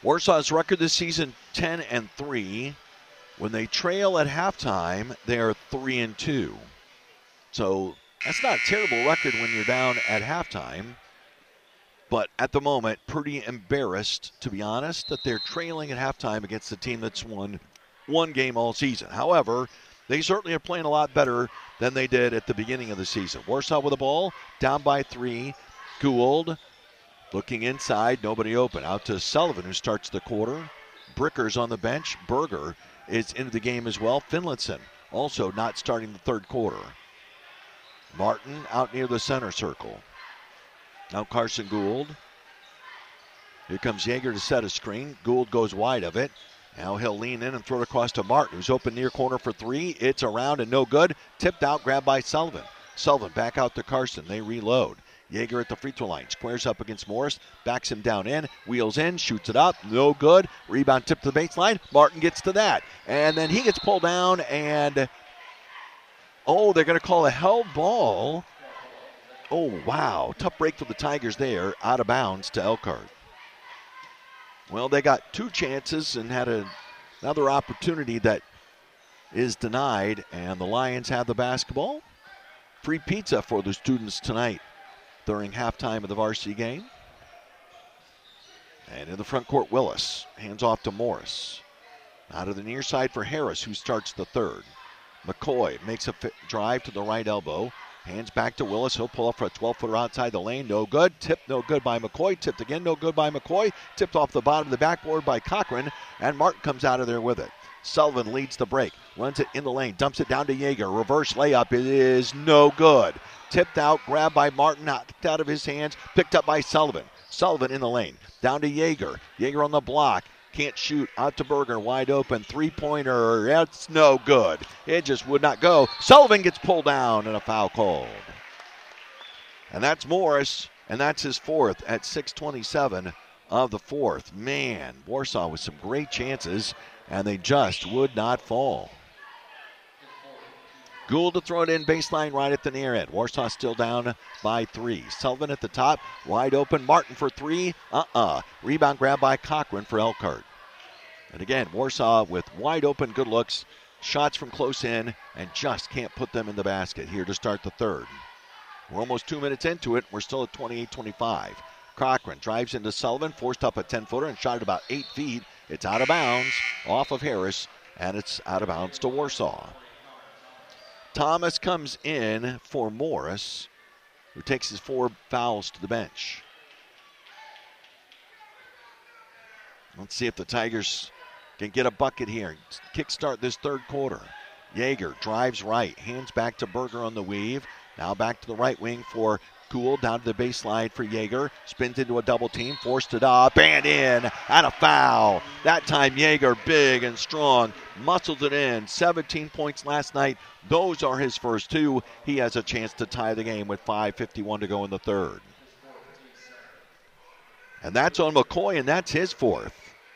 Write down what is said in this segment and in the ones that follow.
Warsaw's record this season, 10-3. When they trail at halftime, they are 3-2. So that's not a terrible record when you're down at halftime. But at the moment, pretty embarrassed, to be honest, that they're trailing at halftime against the team that's won one game all season. However, they certainly are playing a lot better than they did at the beginning of the season. Warsaw with the ball, down by 3. Gould looking inside, nobody open. Out to Sullivan, who starts the quarter. Bricker's on the bench. Berger is into the game as well. Finlinson also not starting the third quarter. Martin out near the center circle. Now Carson Gould. Here comes Yeager to set a screen. Gould goes wide of it. Now he'll lean in and throw it across to Martin, who's open near corner for 3. It's around and no good. Tipped out, grabbed by Sullivan. Sullivan back out to Carson. They reload. Yeager at the free throw line. Squares up against Morris. Backs him down in. Wheels in. Shoots it up. No good. Rebound tipped to the baseline. Martin gets to that. And then he gets pulled down and... they're going to call a held ball. Oh, wow. Tough break for the Tigers there. Out of bounds to Elkhart. Well, they got 2 chances and had another opportunity that is denied, and the Lions have the basketball. Free pizza for the students tonight during halftime of the varsity game. And in the front court, Willis hands off to Morris. Out of the near side for Harris, who starts the third. McCoy makes a drive to the right elbow. Hands back to Willis. He'll pull up for a 12-footer outside the lane. No good. Tipped, no good by McCoy. Tipped again, no good by McCoy. Tipped off the bottom of the backboard by Cochran, and Martin comes out of there with it. Sullivan leads the break. Runs it in the lane. Dumps it down to Yeager. Reverse layup. It is no good. Tipped out. Grabbed by Martin. Knocked out of his hands. Picked up by Sullivan. Sullivan in the lane. Down to Yeager. Yeager on the block. Can't shoot. Out to Berger. Wide open. Three-pointer. That's no good. It just would not go. Sullivan gets pulled down and a foul called. And that's Morris, and that's his 4th at 6:27 of the 4th. Man, Warsaw with some great chances, and they just would not fall. Gould to throw it in baseline right at the near end. Warsaw still down by 3. Sullivan at the top, wide open. Martin for 3. Rebound grab by Cochran for Elkhart. And again, Warsaw with wide open, good looks. Shots from close in, and just can't put them in the basket here to start the third. We're almost 2 minutes into it. We're still at 28-25. Cochran drives into Sullivan, forced up a 10-footer and shot at about 8 feet. It's out of bounds off of Harris, and it's out of bounds to Warsaw. Thomas comes in for Morris, who takes his 4 fouls to the bench. Let's see if the Tigers can get a bucket here. Kickstart this third quarter. Yeager drives right, hands back to Berger on the weave. Now back to the right wing for Gould, down to the baseline for Yeager. Spins into a double team, forced it up, and in, and a foul. That time Yeager, big and strong, muscles it in. 17 points last night. Those are his first 2. He has a chance to tie the game with 5:51 to go in the third. And that's on McCoy, and that's his 4th.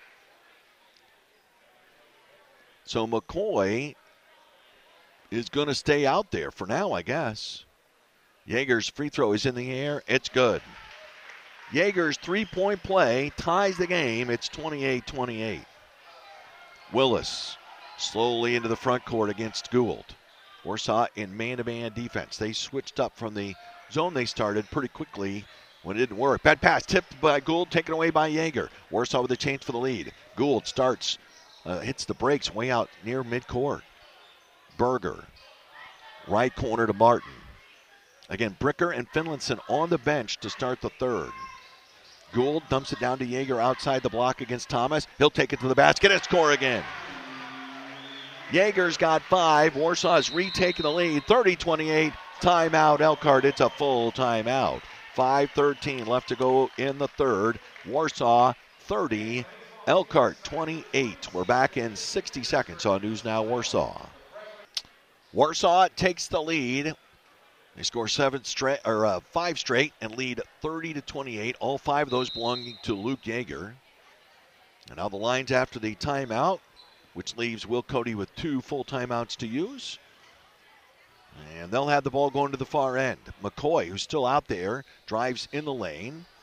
So McCoy is going to stay out there for now, I guess. Yeager's free throw is in the air. It's good. Yeager's 3-point play ties the game. It's 28-28. Willis slowly into the front court against Gould. Warsaw in man-to-man defense. They switched up from the zone they started pretty quickly when it didn't work. Bad pass tipped by Gould, taken away by Yeager. Warsaw with a chance for the lead. Gould starts, hits the brakes way out near midcourt. Berger, right corner to Martin. Again, Bricker and Finlinson on the bench to start the third. Gould dumps it down to Yeager outside the block against Thomas. He'll take it to the basket and score again. Yeager's got 5. Warsaw's retaking the lead. 30-28. Timeout, Elkhart. It's a full timeout. 5:13 left to go in the third. Warsaw 30. Elkhart 28. We're back in 60 seconds on News Now Warsaw. Warsaw takes the lead. They score 5 straight and lead 30-28. All 5 of those belonging to Luke Yeager. And now the Lions after the timeout, which leaves Will Cody with 2 full timeouts to use. And they'll have the ball going to the far end. McCoy, who's still out there, drives in the lane.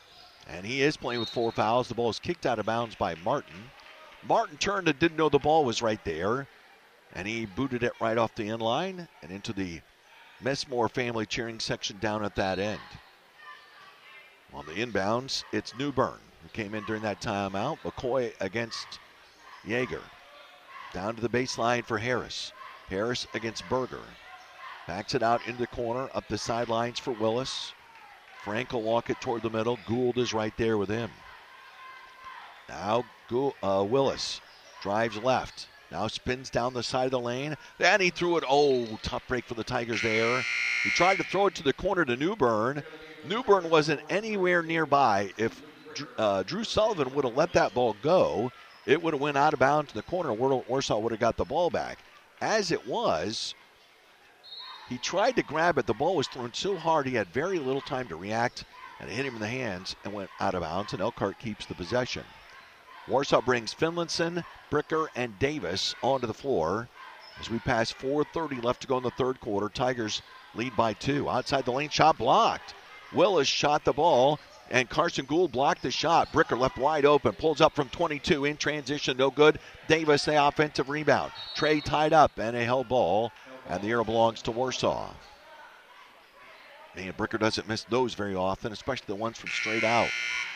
And he is playing with 4 fouls. The ball is kicked out of bounds by Martin. Martin turned and didn't know the ball was right there. And he booted it right off the end line and into the Messmore family cheering section down at that end. On the inbounds, it's Newbern who came in during that timeout. McCoy against Yeager. Down to the baseline for Harris. Harris against Berger. Backs it out into the corner, up the sidelines for Willis. Frank will walk it toward the middle. Gould is right there with him. Now Willis drives left. Now spins down the side of the lane. Then he threw it. Oh, tough break for the Tigers there. He tried to throw it to the corner to Newbern. Newbern wasn't anywhere nearby. If Drew Sullivan would have let that ball go, it would have went out of bounds in the corner. Warsaw would have got the ball back. As it was, he tried to grab it. The ball was thrown so hard he had very little time to react, and it hit him in the hands and went out of bounds, and Elkhart keeps the possession. Warsaw brings Finlinson, Bricker, and Davis onto the floor as we pass 4:30 left to go in the third quarter. Tigers lead by 2. Outside the lane, shot blocked. Willis shot the ball, and Carson Gould blocked the shot. Bricker left wide open, pulls up from 22 in transition, no good. Davis, the offensive rebound. Trey tied up, and a held ball, and the arrow belongs to Warsaw. And Bricker doesn't miss those very often, especially the ones from straight out.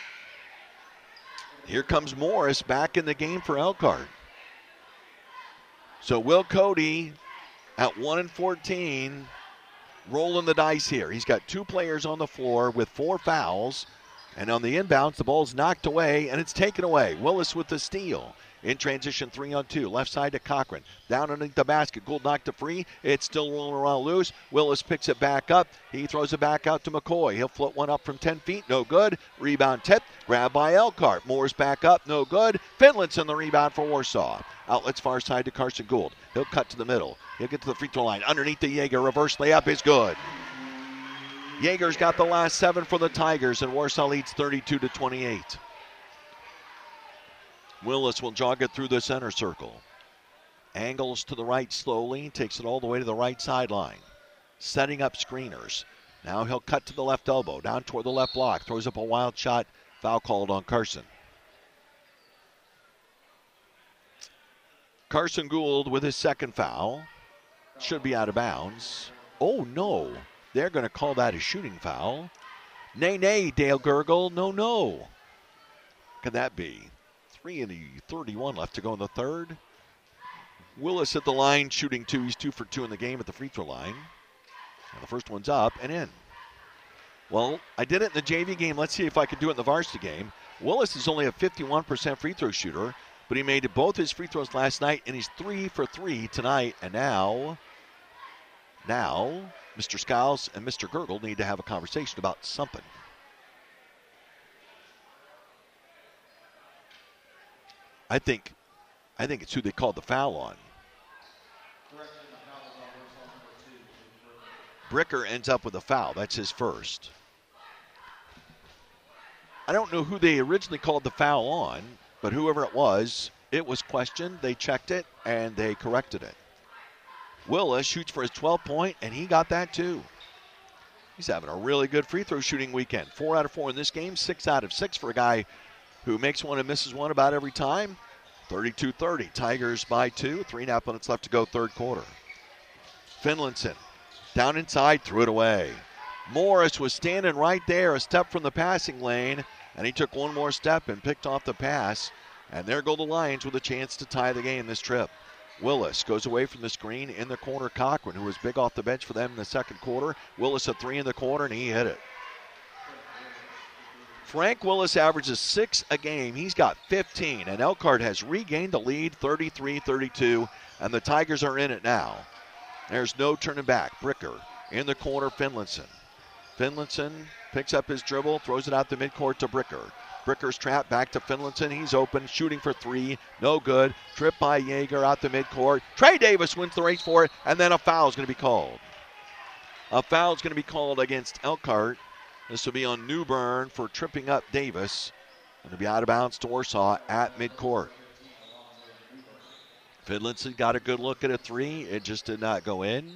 Here comes Morris back in the game for Elkhart. So Will Cody at 1-14, rolling the dice here. He's got 2 players on the floor with 4 fouls. And on the inbounds, the ball's knocked away, and it's taken away. Willis with the steal. In transition, 3-on-2. Left side to Cochran. Down underneath the basket. Gould knocked it free. It's still rolling around loose. Willis picks it back up. He throws it back out to McCoy. He'll float one up from 10 feet. No good. Rebound tip. Grabbed by Elkhart. Moore's back up. No good. Finlinson the rebound for Warsaw. Outlets far side to Carson Gould. He'll cut to the middle. He'll get to the free throw line. Underneath the Yeager. Reverse layup is good. Yeager's got the last 7 for the Tigers, and Warsaw leads 32-28. Willis will jog it through the center circle. Angles to the right slowly, takes it all the way to the right sideline. Setting up screeners. Now he'll cut to the left elbow, down toward the left block, throws up a wild shot, foul called on Carson. Carson Gould with his second foul. Should be out of bounds. Oh no, they're going to call that a shooting foul. Nay, Dale Gurgle, no. Can that be? 3:31 left to go in the third. Willis at the line, shooting 2. He's 2 for 2 in the game at the free throw line. And the first one's up and in. Well, I did it in the JV game. Let's see if I can do it in the varsity game. Willis is only a 51% free throw shooter, but he made both his free throws last night, and he's 3 for 3 tonight. And now, Mr. Skiles and Mr. Gurgle need to have a conversation about something. I think it's who they called the foul on. Bricker ends up with a foul. That's his first. I don't know who they originally called the foul on, but whoever it was questioned. They checked it, and they corrected it. Willis shoots for his 12th point, and he got that too. He's having a really good free throw shooting weekend. 4 out of 4 in this game, 6 out of 6 for a guy who makes one and misses one about every time. 32-30. Tigers by 2. 3.5 minutes left to go third quarter. Finlinson down inside, threw it away. Morris was standing right there, a step from the passing lane, and he took one more step and picked off the pass. And there go the Lions with a chance to tie the game this trip. Willis goes away from the screen in the corner. Cochran, who was big off the bench for them in the second quarter. Willis a 3 in the corner, and he hit it. Frank Willis averages 6 a game. He's got 15, and Elkhart has regained the lead, 33-32, and the Tigers are in it now. There's no turning back. Bricker in the corner, Finlinson. Finlinson picks up his dribble, throws it out the midcourt to Bricker. Bricker's trapped back to Finlinson. He's open, shooting for 3. No good. Trip by Yeager out the midcourt. Trey Davis wins the race for it, and then a foul is going to be called. A foul is going to be called against Elkhart. This will be on Newbern for tripping up Davis. Going to be out of bounds to Warsaw at midcourt. Finlinson got a good look at a 3. It just did not go in.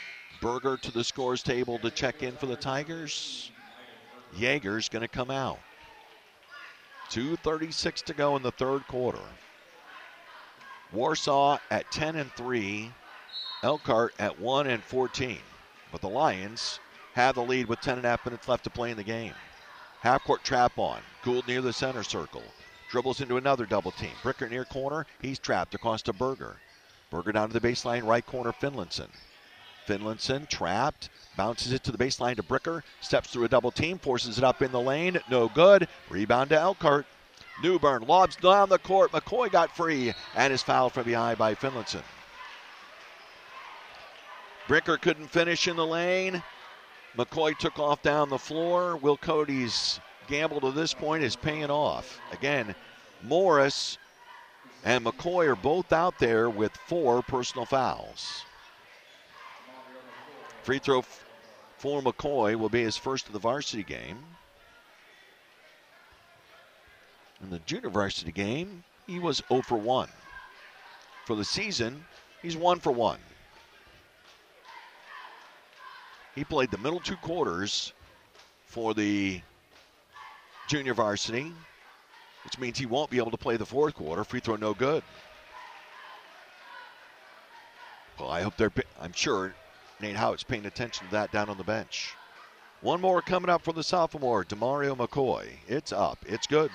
Berger to the scores table to check in for the Tigers. Yeager's going to come out. 2:36 to go in the third quarter. Warsaw at 10-3, Elkhart at 1-14. But the Lions have the lead with 10.5 minutes left to play in the game. Half-court trap on. Gould near the center circle. Dribbles into another double team. Bricker near corner. He's trapped across to Berger. Berger down to the baseline, right corner, Finlinson. Finlinson trapped. Bounces it to the baseline to Bricker. Steps through a double team. Forces it up in the lane. No good. Rebound to Elkhart. Newbern lobs down the court. McCoy got free and is fouled from behind by Finlinson. Bricker couldn't finish in the lane. McCoy took off down the floor. Will Cody's gamble to this point is paying off. Again, Morris and McCoy are both out there with 4 personal fouls. Free throw for McCoy will be his first of the varsity game. In the junior varsity game, he was 0 for 1. For the season, he's 1 for 1. He played the middle 2 quarters for the junior varsity, which means he won't be able to play the fourth quarter. Free throw no good. Well, I'm sure Nate Howitt's paying attention to that down on the bench. One more coming up for the sophomore, DeMario McCoy. It's up. It's good.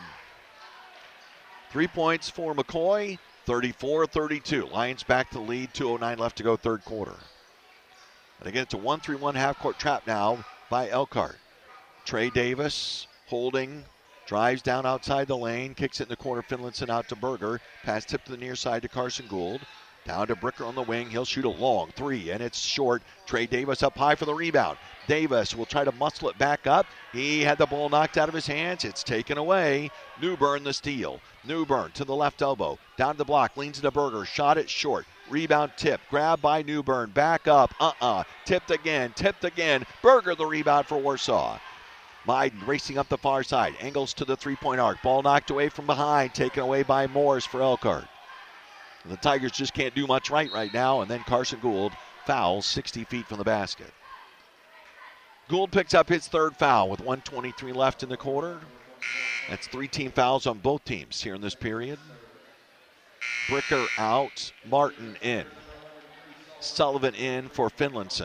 3 points for McCoy, 34-32. Lions back to the lead, 2:09 left to go third quarter. And again, it's a 1-3-1 half-court trap now by Elkhart. Trey Davis holding, drives down outside the lane, kicks it in the corner, Finlinson out to Berger. Pass tip to the near side to Carson Gould. Down to Bricker on the wing. He'll shoot a long 3, and it's short. Trey Davis up high for the rebound. Davis will try to muscle it back up. He had the ball knocked out of his hands. It's taken away. Newbern the steal. Newbern to the left elbow. Down to the block. Leans into Berger. Shot it short. Rebound tip. Grab by Newbern. Back up. Tipped again. Tipped again. Berger the rebound for Warsaw. Meiden racing up the far side. Angles to the three-point arc. Ball knocked away from behind. Taken away by Morris for Elkhart. The Tigers just can't do much right now. And then Carson Gould fouls 60 feet from the basket. Gould picks up his third foul with 1:23 left in the quarter. That's 3 team fouls on both teams here in this period. Bricker out, Martin in. Sullivan in for Finlinson.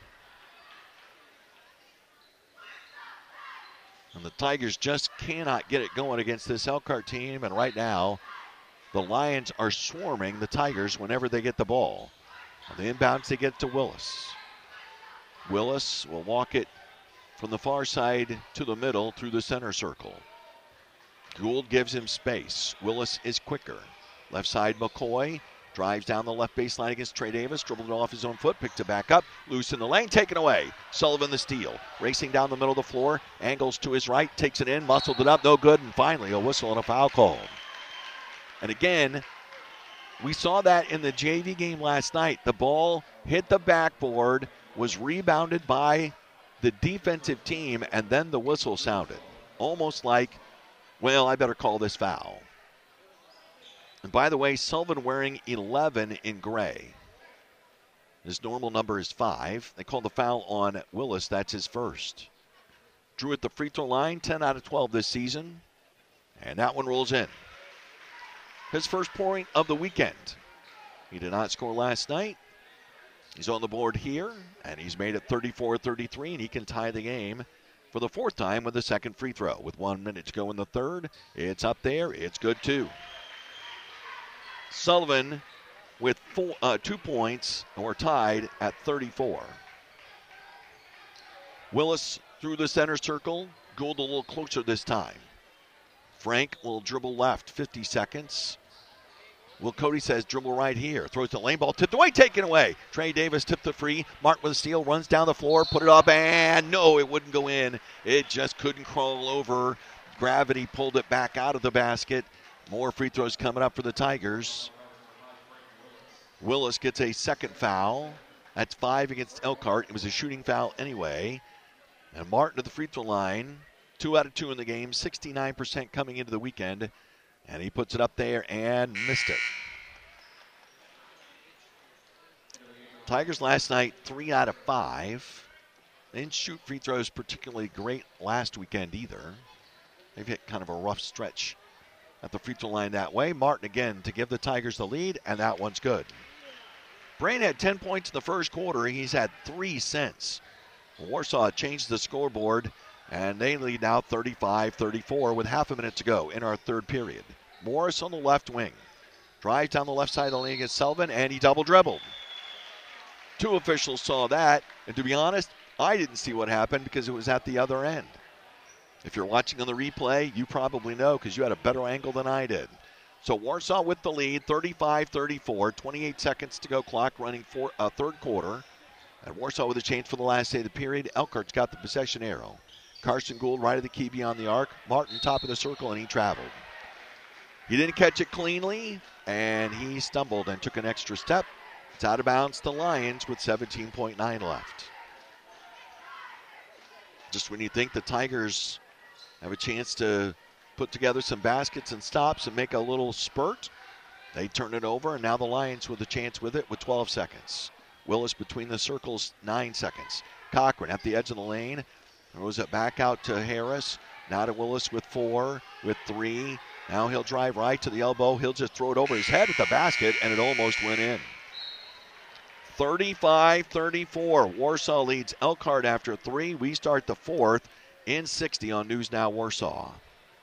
And the Tigers just cannot get it going against this Elkhart team. And right now, the Lions are swarming the Tigers whenever they get the ball. On the inbounds, they get to Willis. Willis will walk it from the far side to the middle through the center circle. Gould gives him space. Willis is quicker. Left side, McCoy drives down the left baseline against Trey Davis. Dribbled it off his own foot. Picked it back up. Loose in the lane. Taken away. Sullivan the steal. Racing down the middle of the floor. Angles to his right. Takes it in. Muscled it up. No good. And finally, a whistle and a foul call. And again, we saw that in the JV game last night. The ball hit the backboard, was rebounded by the defensive team, and then the whistle sounded. Almost like, well, I better call this foul. And by the way, Sullivan wearing 11 in gray. His normal number is 5. They called the foul on Willis. That's his first. Drew at the free throw line, 10 out of 12 this season. And that one rolls in. His first point of the weekend. He did not score last night. He's on the board here, and he's made it 34-33, and he can tie the game for the 4th time with the second free throw. With 1 minute to go in the third, it's up there. It's good, too. Sullivan with 2 points, and we're tied at 34. Willis through the center circle. Gould a little closer this time. Frank will dribble left, 50 seconds. Will Cody says dribble right here. Throws the lane ball, tipped away, taken away. Trey Davis tipped the free. Mark with a steal, runs down the floor, put it up, and no, it wouldn't go in. It just couldn't crawl over. Gravity pulled it back out of the basket. More free throws coming up for the Tigers. Willis gets a second foul. That's 5 against Elkhart. It was a shooting foul anyway. And Martin to the free throw line. 2 out of 2 in the game, 69% coming into the weekend. And he puts it up there and missed it. Tigers last night, 3 out of 5. They didn't shoot free throws particularly great last weekend either. They've hit kind of a rough stretch at the free throw line that way. Martin again to give the Tigers the lead, and that one's good. Brain had 10 points in the first quarter. He's had 3 since. Warsaw changed the scoreboard, and they lead now 35-34 with half a minute to go in our third period. Morris on the left wing. Drives down the left side of the lane against Sullivan, and he double dribbled. 2 officials saw that, and to be honest, I didn't see what happened because it was at the other end. If you're watching on the replay, you probably know because you had a better angle than I did. So Warsaw with the lead, 35-34, 28 seconds to go, clock running for third quarter. And Warsaw with a change for the last day of the period. Elkhart's got the possession arrow. Carson Gould right of the key beyond the arc. Martin top of the circle, and he traveled. He didn't catch it cleanly, and he stumbled and took an extra step. It's out of bounds to Lions with 17.9 left. Just when you think the Tigers have a chance to put together some baskets and stops and make a little spurt, they turn it over, and now the Lions with a chance with it with 12 seconds. Willis between the circles, 9 seconds. Cochran at the edge of the lane. Throws it back out to Harris. Now to Willis with 4, with 3. Now he'll drive right to the elbow. He'll just throw it over his head at the basket, and it almost went in. 35-34. Warsaw leads Elkhart after 3. We start the fourth in 60 on News Now Warsaw.